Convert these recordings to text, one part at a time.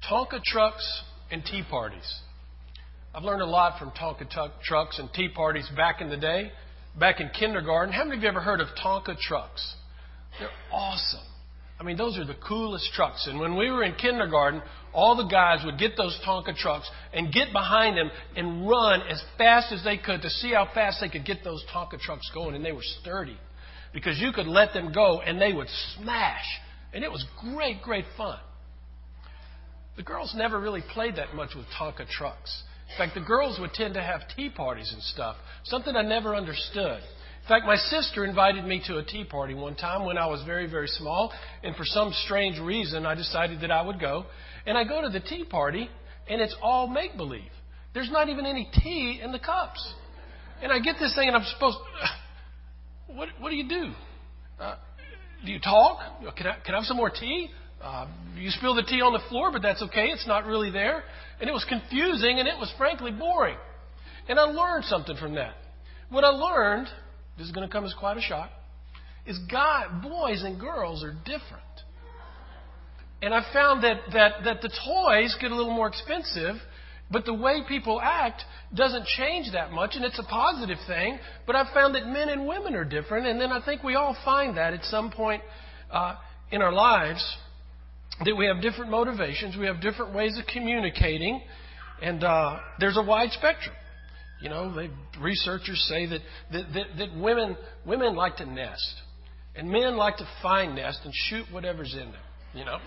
Tonka trucks and tea parties. I've learned a lot from Tonka trucks and tea parties back in the day, back in kindergarten. How many of you ever heard of Tonka trucks? They're awesome. I mean, those are the coolest trucks. And when we were in kindergarten, all the guys would get those Tonka trucks and get behind them and run as fast as they could to see how fast they could get those Tonka trucks going. And they were sturdy because you could let them go and they would smash. And it was great, great fun. The girls never really played that much with Tonka trucks. In fact, the girls would tend to have tea parties and stuff, something I never understood. In fact, my sister invited me to a tea party one time when I was very, very small, and for some strange reason, I decided that I would go. And I go to the tea party, and it's all make-believe. There's not even any tea in the cups. And I get this thing, and I'm supposed to, what do you do? Do you talk? Can I have some more tea? You spill the tea on the floor, but that's okay. It's not really there. And it was confusing, and it was frankly boring. And I learned something from that. What I learned, this is going to come as quite a shock, is boys and girls are different. And I found that the toys get a little more expensive, but the way people act doesn't change that much, and it's a positive thing. But I've found that men and women are different, and then I think we all find that at some point in our lives, that we have different motivations, we have different ways of communicating, and there's a wide spectrum. You know, researchers say that women like to nest, and men like to find nest and shoot whatever's in them. You know,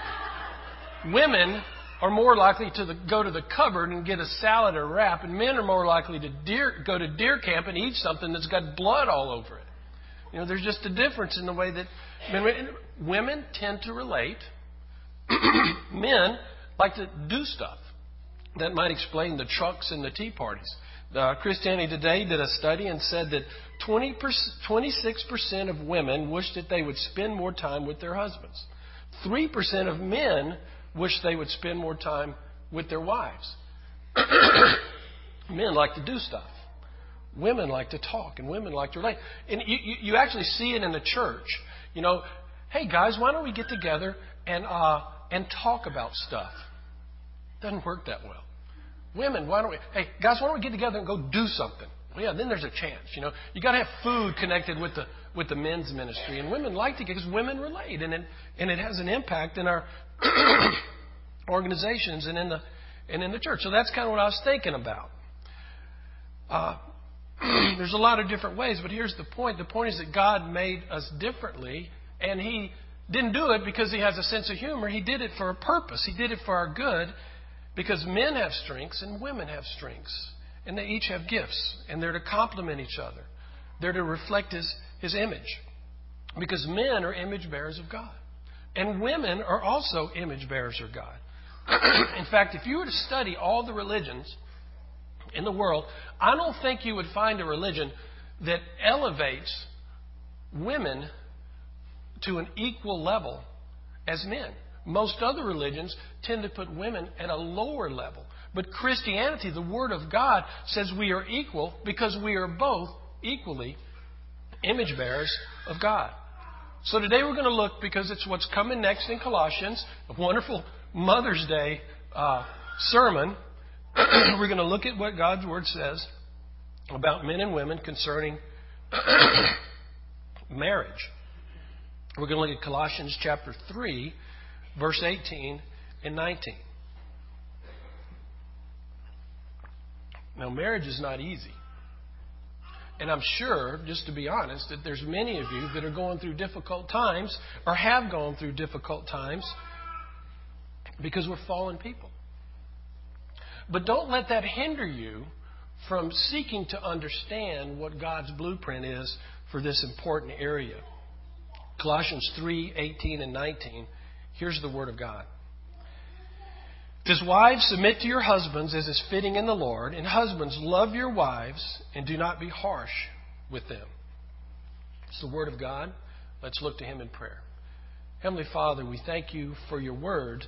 women are more likely to go to the cupboard and get a salad or wrap, and men are more likely to go to deer camp and eat something that's got blood all over it. You know, there's just a difference in the way that women tend to relate. Men like to do stuff. That might explain the trucks and the tea parties. Christianity Today did a study and said that 26% of women wish that they would spend more time with their husbands. 3% of men wish they would spend more time with their wives. Men like to do stuff. Women like to talk, and women like to relate. And you actually see it in the church. You know, hey guys, why don't we get together and talk about stuff? Doesn't work that well. Women, hey guys, why don't we get together and go do something? Well, yeah, then there's a chance. You know, you got to have food connected with the men's ministry, and women like to, because women relate, and it has an impact in our organizations and in the church. So that's kind of what I was thinking about. There's a lot of different ways, but here's the point. The point is that God made us differently, and He didn't do it because He has a sense of humor. He did it for a purpose. He did it for our good, because men have strengths and women have strengths, and they each have gifts, and they're to complement each other. They're to reflect His image, because men are image bearers of God, and women are also image bearers of God. In fact, if you were to study all the religions in the world, I don't think you would find a religion that elevates women to an equal level as men. Most other religions tend to put women at a lower level. But Christianity, the Word of God, says we are equal because we are both equally image bearers of God. So today we're going to look, because it's what's coming next in Colossians, a wonderful Mother's Day sermon. We're going to look at what God's Word says about men and women concerning marriage. We're going to look at Colossians chapter 3, verse 18 and 19. Now, marriage is not easy. And I'm sure, just to be honest, that there's many of you that are going through difficult times or have gone through difficult times because we're fallen people. But don't let that hinder you from seeking to understand what God's blueprint is for this important area. Colossians 3, 18 and 19. Here's the Word of God. It says, wives, submit to your husbands as is fitting in the Lord, and husbands, love your wives and do not be harsh with them. It's the Word of God. Let's look to Him in prayer. Heavenly Father, we thank You for Your Word.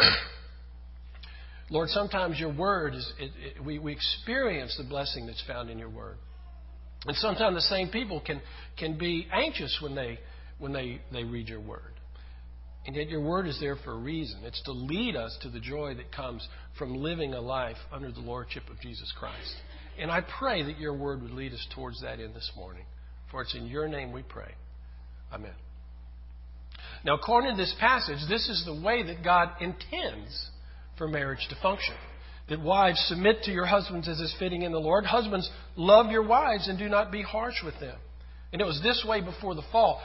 Lord, sometimes Your Word we experience the blessing that's found in Your Word. And sometimes the same people can be anxious when they read Your Word. And yet your word is there for a reason. It's to lead us to the joy that comes from living a life under the lordship of Jesus Christ. And I pray that your word would lead us towards that end this morning. For it's in your name we pray. Amen. Now, according to this passage, this is the way that God intends for marriage to function. That wives submit to your husbands as is fitting in the Lord. Husbands, love your wives and do not be harsh with them. And it was this way before the fall.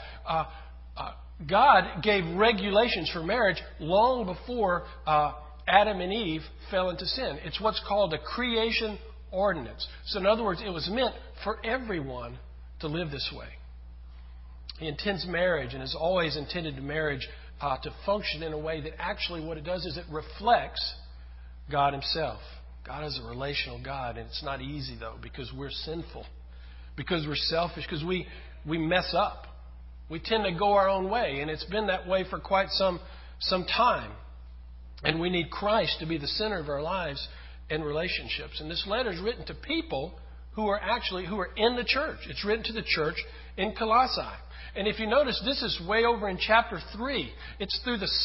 God gave regulations for marriage long before Adam and Eve fell into sin. It's what's called a creation ordinance. So in other words, it was meant for everyone to live this way. He intends marriage and has always intended marriage to function in a way that actually what it does is it reflects God Himself. God is a relational God, and it's not easy, though, because we're sinful, because we're selfish, because we mess up. We tend to go our own way, and it's been that way for quite some time. And we need Christ to be the center of our lives and relationships. And this letter is written to people who are in the church. It's written to the church in Colossae. And if you notice, this is way over in chapter 3. It's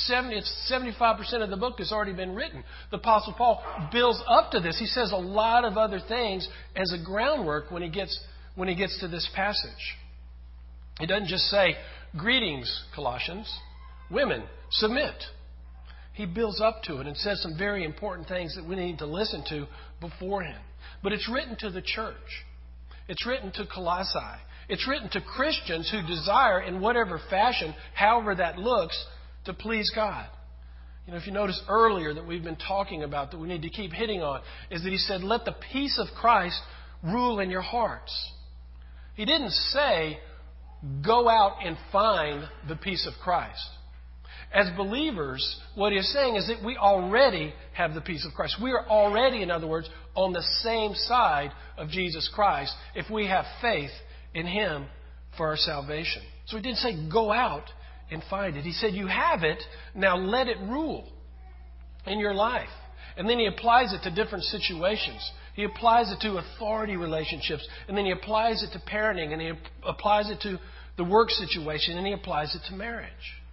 75% of the book has already been written. The Apostle Paul builds up to this. He says a lot of other things as a groundwork when he gets to this passage. He doesn't just say, greetings, Colossians. Women, submit. He builds up to it and says some very important things that we need to listen to beforehand. But it's written to the church. It's written to Colossae. It's written to Christians who desire, in whatever fashion, however that looks, to please God. You know, if you notice earlier that we've been talking about that we need to keep hitting on, is that he said, let the peace of Christ rule in your hearts. He didn't say, go out and find the peace of Christ. As believers, what he's saying is that we already have the peace of Christ. We are already, in other words, on the same side of Jesus Christ if we have faith in Him for our salvation. So he didn't say go out and find it. He said you have it, now let it rule in your life. And then he applies it to different situations. He applies it to authority relationships, and then he applies it to parenting, and he applies it to the work situation, and he applies it to marriage.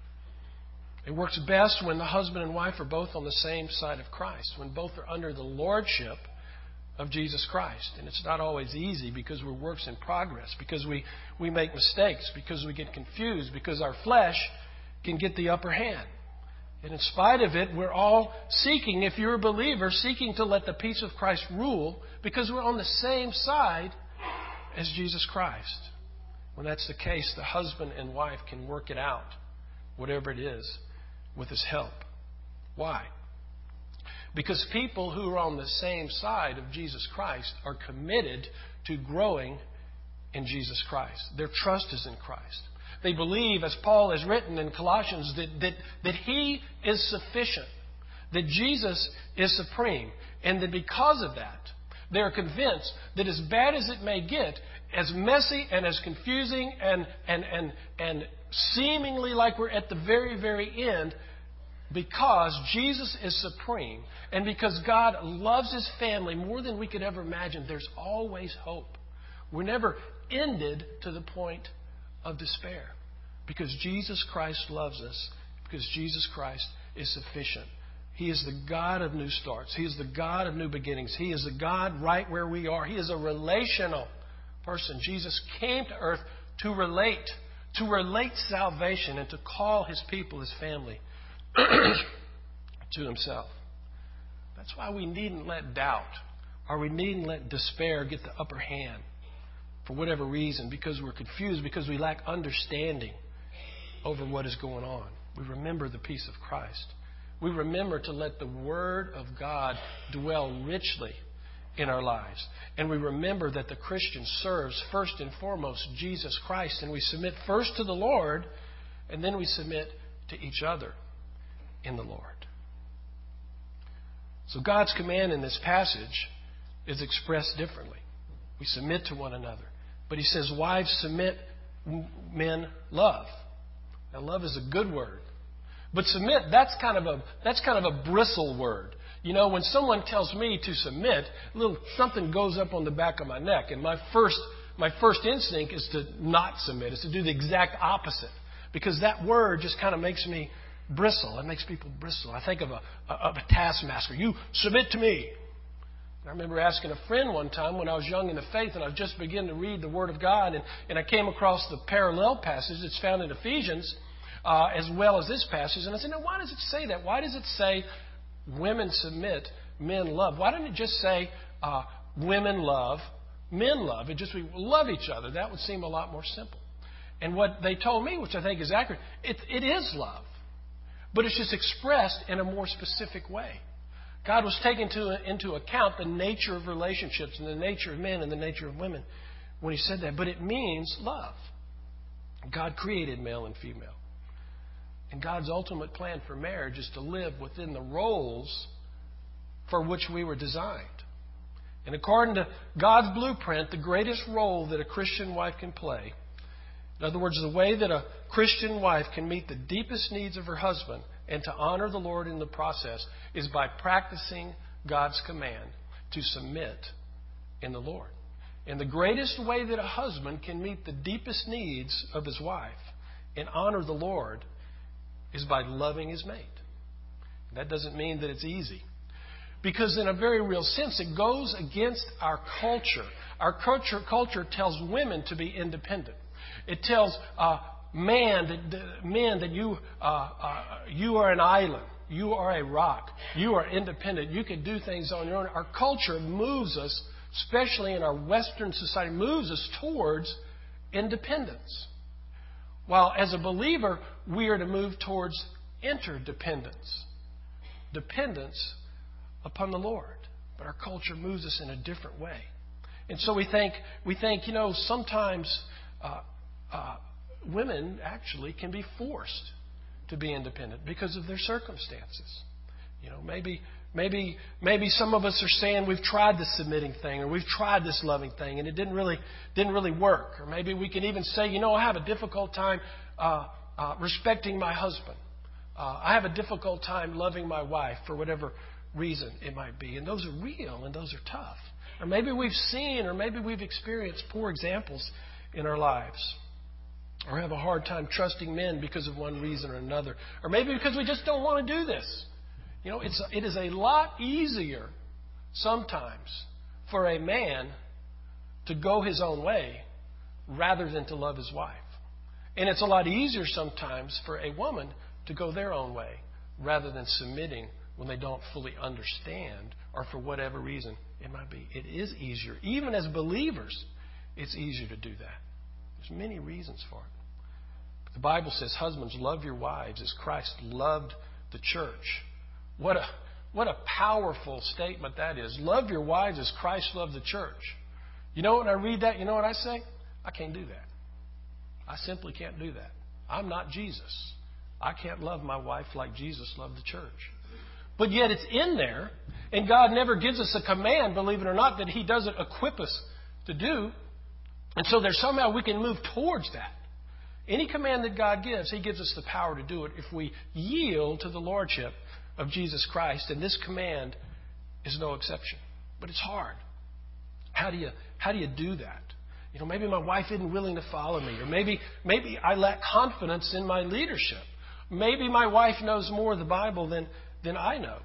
It works best when the husband and wife are both on the same side of Christ, when both are under the lordship of Jesus Christ. And it's not always easy because we're works in progress, because we make mistakes, because we get confused, because our flesh can get the upper hand. And in spite of it, we're all seeking, if you're a believer, seeking to let the peace of Christ rule because we're on the same side as Jesus Christ. When that's the case, the husband and wife can work it out, whatever it is, with His help. Why? Because people who are on the same side of Jesus Christ are committed to growing in Jesus Christ. Their trust is in Christ. They believe, as Paul has written in Colossians, that He is sufficient, that Jesus is supreme, and that because of that, they are convinced that as bad as it may get, as messy and as confusing and seemingly like we're at the very, very end, because Jesus is supreme and because God loves His family more than we could ever imagine, there's always hope. We're never ended to the point of despair because Jesus Christ loves us, because Jesus Christ is sufficient. He is the God of new starts. He is the God of new beginnings. He is the God right where we are. He is a relational person. Jesus came to earth to relate salvation and to call His people, His family, to Himself. That's why we needn't let doubt or we needn't let despair get the upper hand for whatever reason, because we're confused, because we lack understanding over what is going on. We remember the peace of Christ. We remember to let the Word of God dwell richly in our lives. And we remember that the Christian serves first and foremost Jesus Christ, and we submit first to the Lord, and then we submit to each other in the Lord. So God's command in this passage is expressed differently. We submit to one another. But He says, wives, submit, men, love. Now, love is a good word. But submit, that's kind of a bristle word. You know, when someone tells me to submit, something goes up on the back of my neck. And my first instinct is to not submit, is to do the exact opposite. Because that word just kind of makes me bristle. It makes people bristle. I think of a taskmaster. You submit to me. I remember asking a friend one time when I was young in the faith and I was just beginning to read the Word of God, and I came across the parallel passage that's found in Ephesians as well as this passage. And I said, now, why does it say that? Why does it say women submit, men love? Why didn't it just say women love, men love? It just we love each other. That would seem a lot more simple. And what they told me, which I think is accurate, it is love. But it's just expressed in a more specific way. God was taking into account the nature of relationships and the nature of men and the nature of women when He said that. But it means love. God created male and female. And God's ultimate plan for marriage is to live within the roles for which we were designed. And according to God's blueprint, the greatest role that a Christian wife can play, in other words, the way that a Christian wife can meet the deepest needs of her husband and to honor the Lord in the process, is by practicing God's command to submit in the Lord. And the greatest way that a husband can meet the deepest needs of his wife and honor the Lord is by loving his mate. That doesn't mean that it's easy. Because in a very real sense, it goes against our culture. Our culture tells women to be independent. It tells men that you are an island. You are a rock. You are independent. You can do things on your own. Our culture moves us, especially in our Western society, moves us towards independence. While as a believer, we are to move towards interdependence. Dependence upon the Lord. But our culture moves us in a different way. And so we think, sometimes women actually can be forced to be independent because of their circumstances. Maybe some of us are saying we've tried this submitting thing or we've tried this loving thing and it didn't really work. Or maybe we can even say, I have a difficult time respecting my husband. I have a difficult time loving my wife for whatever reason it might be. And those are real and those are tough. Or maybe we've seen or maybe we've experienced poor examples in our lives. Or have a hard time trusting men because of one reason or another. Or maybe because we just don't want to do this. It is a lot easier sometimes for a man to go his own way rather than to love his wife. And it's a lot easier sometimes for a woman to go their own way rather than submitting when they don't fully understand or for whatever reason it might be. It is easier. Even as believers, it's easier to do that. There's many reasons for it. But the Bible says, husbands, love your wives as Christ loved the church. What a powerful statement that is. Love your wives as Christ loved the church. When I read that, you know what I say? I can't do that. I simply can't do that. I'm not Jesus. I can't love my wife like Jesus loved the church. But yet it's in there, and God never gives us a command, believe it or not, that He doesn't equip us to do. And so there's somehow we can move towards that. Any command that God gives, He gives us the power to do it if we yield to the lordship of Jesus Christ. And this command is no exception. But it's hard. How do you do that? Maybe my wife isn't willing to follow me. Or maybe I lack confidence in my leadership. Maybe my wife knows more of the Bible than I know.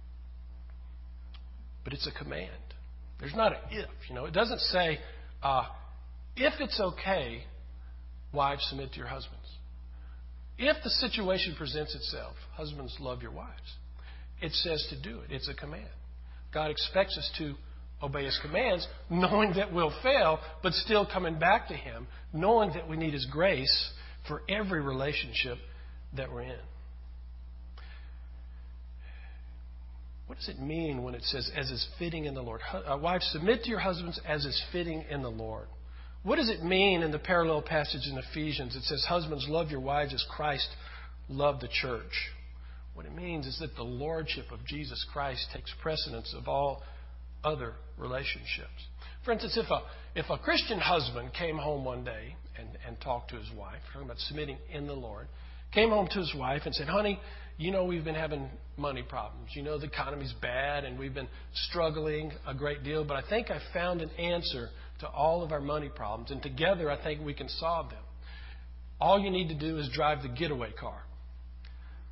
But it's a command. There's not an if. It doesn't say, if it's okay, wives, submit to your husbands. If the situation presents itself, husbands, love your wives. It says to do it. It's a command. God expects us to obey His commands, knowing that we'll fail, but still coming back to Him, knowing that we need His grace for every relationship that we're in. What does it mean when it says, as is fitting in the Lord? Wives, submit to your husbands as is fitting in the Lord. What does it mean in the parallel passage in Ephesians? It says, husbands, love your wives as Christ loved the church. What it means is that the lordship of Jesus Christ takes precedence of all other relationships. For instance, if a Christian husband came home one day and talked to his wife, talking about submitting in the Lord, came home to his wife and said, honey, we've been having money problems. The economy's bad and we've been struggling a great deal, but I think I found an answer to all of our money problems, and together I think we can solve them. All you need to do is drive the getaway car.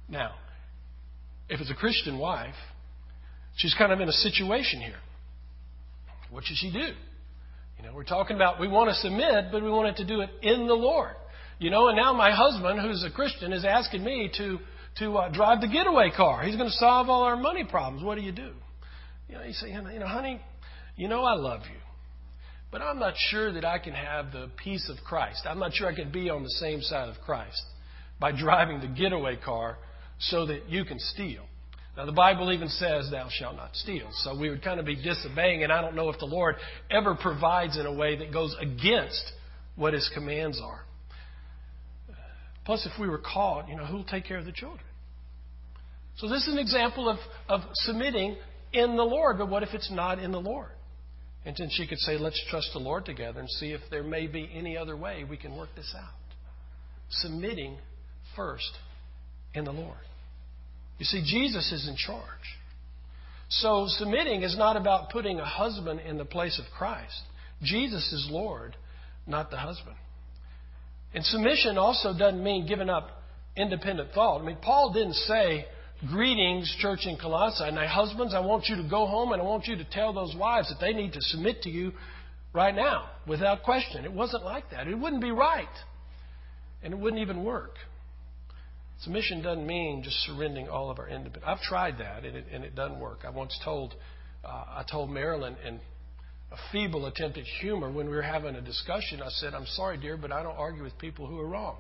Now, if it's a Christian wife, she's kind of in a situation here. What should she do? We're talking about we want to submit, but we want it to do it in the Lord. And now my husband, who's a Christian, is asking me to drive the getaway car. He's going to solve all our money problems. What do? You say, honey, I love you. But I'm not sure that I can have the peace of Christ. I'm not sure I can be on the same side of Christ by driving the getaway car so that you can steal. Now, the Bible even says, thou shalt not steal. So we would kind of be disobeying, and I don't know if the Lord ever provides in a way that goes against what His commands are. Plus, if we were caught, who will take care of the children? So this is an example of submitting in the Lord. But what if it's not in the Lord? And then she could say, let's trust the Lord together and see if there may be any other way we can work this out. Submitting first in the Lord. You see, Jesus is in charge. So submitting is not about putting a husband in the place of Christ. Jesus is Lord, not the husband. And submission also doesn't mean giving up independent thought. Paul didn't say, greetings, church in Colossae. Now, husbands, I want you to go home and I want you to tell those wives that they need to submit to you right now, without question. It wasn't like that. It wouldn't be right. And it wouldn't even work. Submission doesn't mean just surrendering all of our independence. I've tried that, and it doesn't work. I told Marilyn in a feeble attempt at humor when we were having a discussion, I said, I'm sorry, dear, but I don't argue with people who are wrong.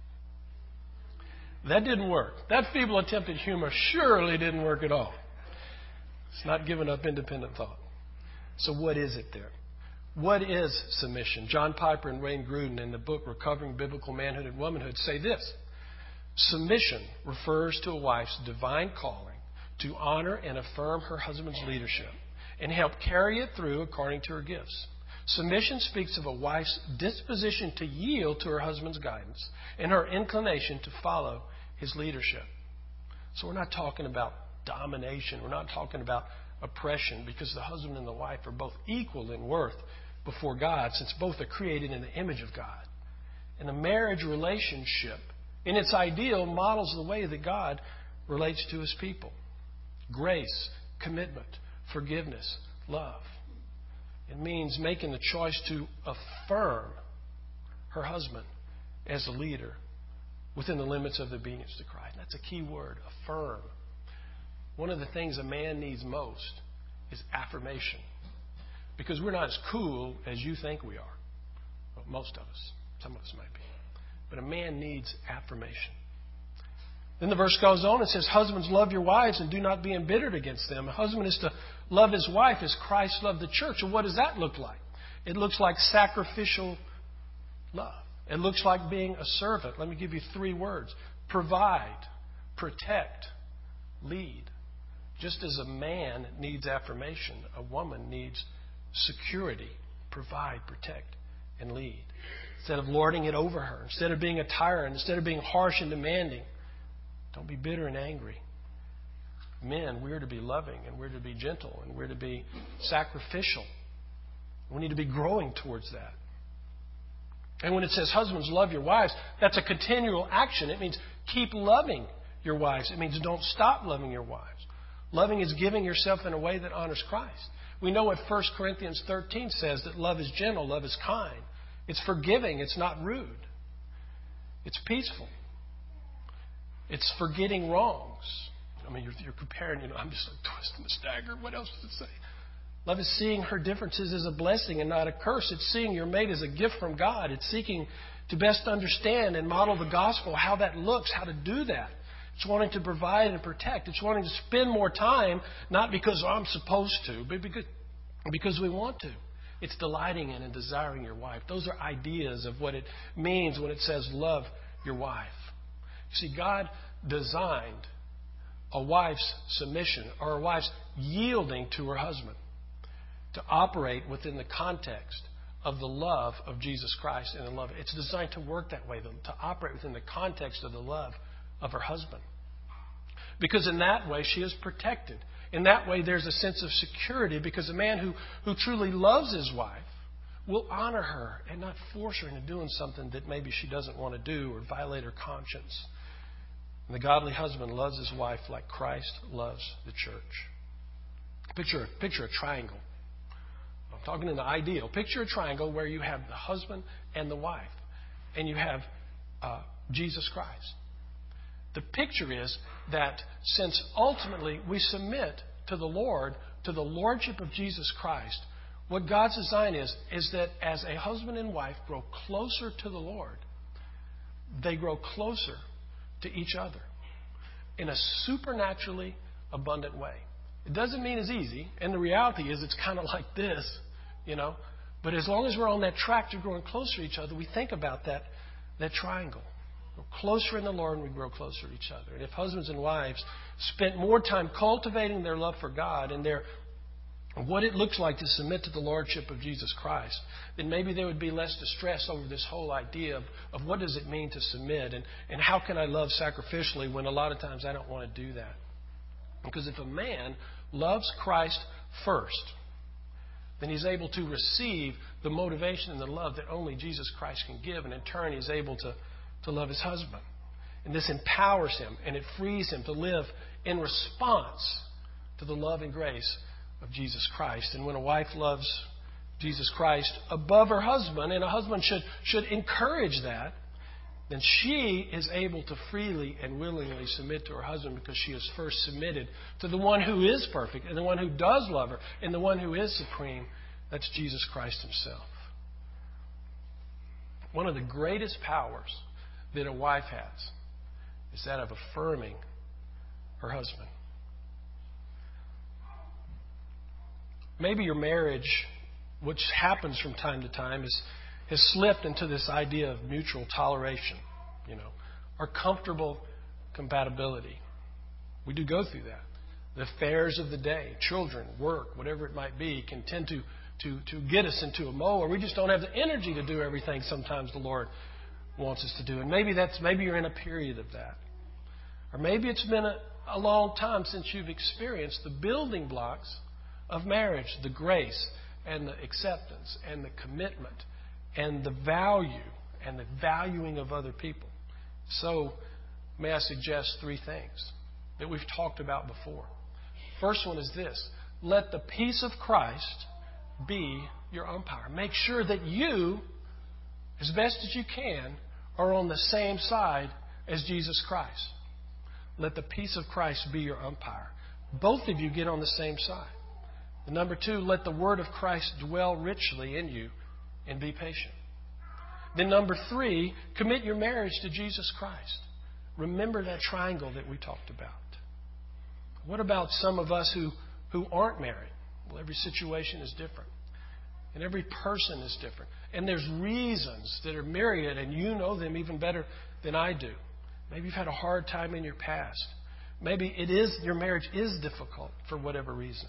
That didn't work. That feeble attempt at humor surely didn't work at all. It's not giving up independent thought. So what is it there? What is submission? John Piper and Wayne Grudem in the book Recovering Biblical Manhood and Womanhood say this. Submission refers to a wife's divine calling to honor and affirm her husband's leadership and help carry it through according to her gifts. Submission speaks of a wife's disposition to yield to her husband's guidance and her inclination to follow his leadership. So we're not talking about domination. We're not talking about oppression, because the husband and the wife are both equal in worth before God, since both are created in the image of God. And the marriage relationship, in its ideal, models the way that God relates to His people. Grace, commitment, forgiveness, love. It means making the choice to affirm her husband as a leader within the limits of the obedience to Christ. That's a key word, affirm. One of the things a man needs most is affirmation. Because we're not as cool as you think we are. Well, most of us. Some of us might be. But a man needs affirmation. Then the verse goes on and says, husbands, love your wives and do not be embittered against them. A husband is to love his wife as Christ loved the church. And what does that look like? It looks like sacrificial love. It looks like being a servant. Let me give you 3 words. Provide, protect, lead. Just as a man needs affirmation, a woman needs security. Provide, protect, and lead. Instead of lording it over her, instead of being a tyrant, instead of being harsh and demanding, don't be bitter and angry. Men, we're to be loving, and we're to be gentle, and we're to be sacrificial. We need to be growing towards that. And when it says, husbands, love your wives, that's a continual action. It means keep loving your wives. It means don't stop loving your wives. Loving is giving yourself in a way that honors Christ. We know what 1 Corinthians 13 says, that love is gentle, love is kind. It's forgiving, it's not rude. It's peaceful. It's forgetting wrongs. You're comparing, I'm just like twisting the stagger. What else does it say? Love is seeing her differences as a blessing and not a curse. It's seeing your mate as a gift from God. It's seeking to best understand and model the gospel, how that looks, how to do that. It's wanting to provide and protect. It's wanting to spend more time, not because I'm supposed to, but because we want to. It's delighting in and desiring your wife. Those are ideas of what it means when it says love your wife. You see, God designed a wife's submission or a wife's yielding to her husband to operate within the context of the love of Jesus Christ and the love. It's designed to work that way, to operate within the context of the love of her husband. Because in that way, she is protected. In that way, there's a sense of security, because a man who truly loves his wife will honor her and not force her into doing something that maybe she doesn't want to do or violate her conscience. And the godly husband loves his wife like Christ loves the church. Picture a triangle. I'm talking in the ideal. Picture a triangle where you have the husband and the wife, and you have Jesus Christ. The picture is that since ultimately we submit to the Lord, to the lordship of Jesus Christ, what God's design is that as a husband and wife grow closer to the Lord, they grow closer to each other in a supernaturally abundant way. It doesn't mean it's easy, and the reality is it's kind of like this, But as long as we're on that track to growing closer to each other, we think about that triangle. We're closer in the Lord, and we grow closer to each other. And if husbands and wives spent more time cultivating their love for God and what it looks like to submit to the lordship of Jesus Christ, then maybe there would be less distress over this whole idea of what does it mean to submit and how can I love sacrificially when a lot of times I don't want to do that. Because if a man loves Christ first, then he's able to receive the motivation and the love that only Jesus Christ can give. And in turn, he's able to love his husband. And this empowers him and it frees him to live in response to the love and grace of Jesus Christ. And when a wife loves Jesus Christ above her husband, and a husband should encourage that, then she is able to freely and willingly submit to her husband because she has first submitted to the one who is perfect and the one who does love her and the one who is supreme. That's Jesus Christ himself. One of the greatest powers that a wife has is that of affirming her husband. Maybe your marriage, which happens from time to time, has slipped into this idea of mutual toleration, or comfortable compatibility. We do go through that. The affairs of the day, children, work, whatever it might be, can tend to get us into a mode where we just don't have the energy to do everything sometimes the Lord wants us to do. And maybe you're in a period of that. Or maybe it's been a long time since you've experienced the building blocks of marriage, the grace and the acceptance and the commitment and the value and the valuing of other people. So, may I suggest 3 things that we've talked about before. First one is this: let the peace of Christ be your umpire. Make sure that you, as best as you can, are on the same side as Jesus Christ. Let the peace of Christ be your umpire. Both of you get on the same side. And number 2, let the word of Christ dwell richly in you and be patient. Then number 3, commit your marriage to Jesus Christ. Remember that triangle that we talked about. What about some of us who aren't married? Well, every situation is different. And every person is different. And there's reasons that are myriad, and you know them even better than I do. Maybe you've had a hard time in your past. Maybe your marriage is difficult for whatever reason.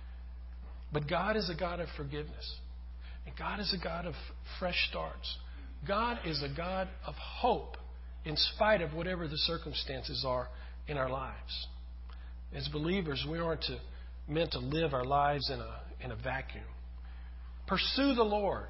But God is a God of forgiveness. And God is a God of fresh starts. God is a God of hope in spite of whatever the circumstances are in our lives. As believers, we aren't meant to live our lives in a vacuum. Pursue the Lord.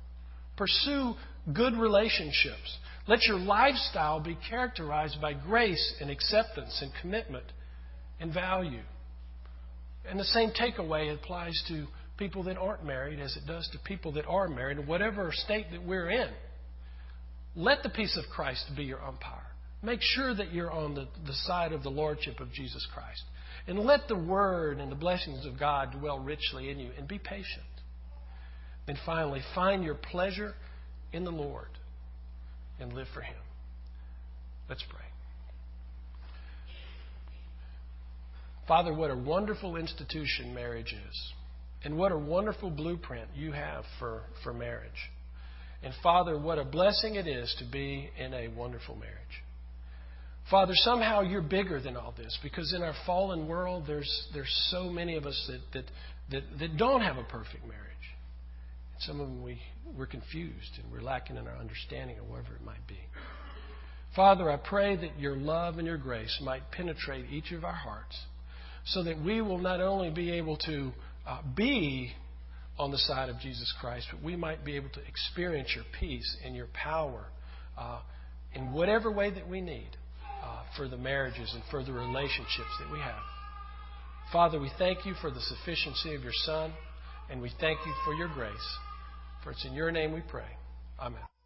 Pursue good relationships. Let your lifestyle be characterized by grace and acceptance and commitment and value. And the same takeaway applies to people that aren't married as it does to people that are married, in whatever state that we're in. Let the peace of Christ be your umpire. Make sure that you're on the side of the lordship of Jesus Christ. And let the word and the blessings of God dwell richly in you. And be patient. And finally, find your pleasure in the Lord and live for Him. Let's pray. Father, what a wonderful institution marriage is. And what a wonderful blueprint you have for marriage. And Father, what a blessing it is to be in a wonderful marriage. Father, somehow you're bigger than all this, because in our fallen world, there's so many of us that don't have a perfect marriage. And some of them we're confused and we're lacking in our understanding of whatever it might be. Father, I pray that your love and your grace might penetrate each of our hearts, so that we will not only be able to be on the side of Jesus Christ, but we might be able to experience your peace and your power in whatever way that we need for the marriages and for the relationships that we have. Father, we thank you for the sufficiency of your Son, and we thank you for your grace. For it's in your name we pray. Amen.